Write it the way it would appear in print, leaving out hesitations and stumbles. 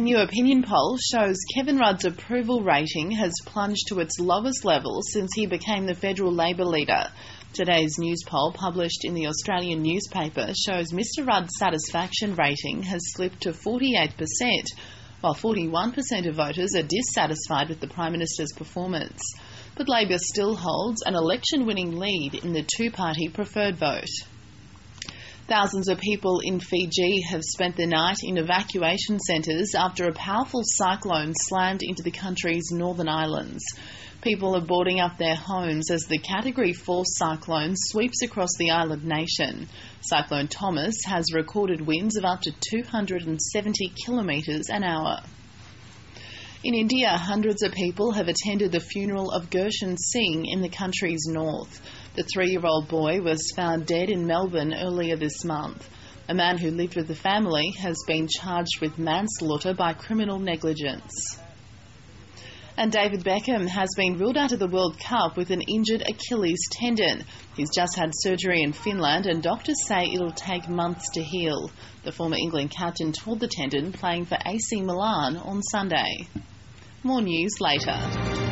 new opinion poll shows Kevin Rudd's approval rating has plunged to its lowest level since he became the federal Labor leader. Today's news poll, published in the Australian newspaper, shows Mr Rudd's satisfaction rating has slipped to 48%, while 41% of voters are dissatisfied with the Prime Minister's performance. But Labor still holds an election-winning lead in the two-party preferred vote. Thousands of people in Fiji have spent the night in evacuation centres after a powerful cyclone slammed into the country's northern islands. People are boarding up their homes as the Category 4 cyclone sweeps across the island nation. Cyclone Thomas has recorded winds of up to 270 kilometres an hour. In India, hundreds of people have attended the funeral of Gurshan Singh in the country's north. The 3-year-old boy was found dead in Melbourne earlier this month. A man who lived with the family has been charged with manslaughter by criminal negligence. And David Beckham has been ruled out of the World Cup with an injured Achilles tendon. He's just had surgery in Finland and doctors say it'll take months to heal. The former England captain tore the tendon playing for AC Milan on Sunday. More news later.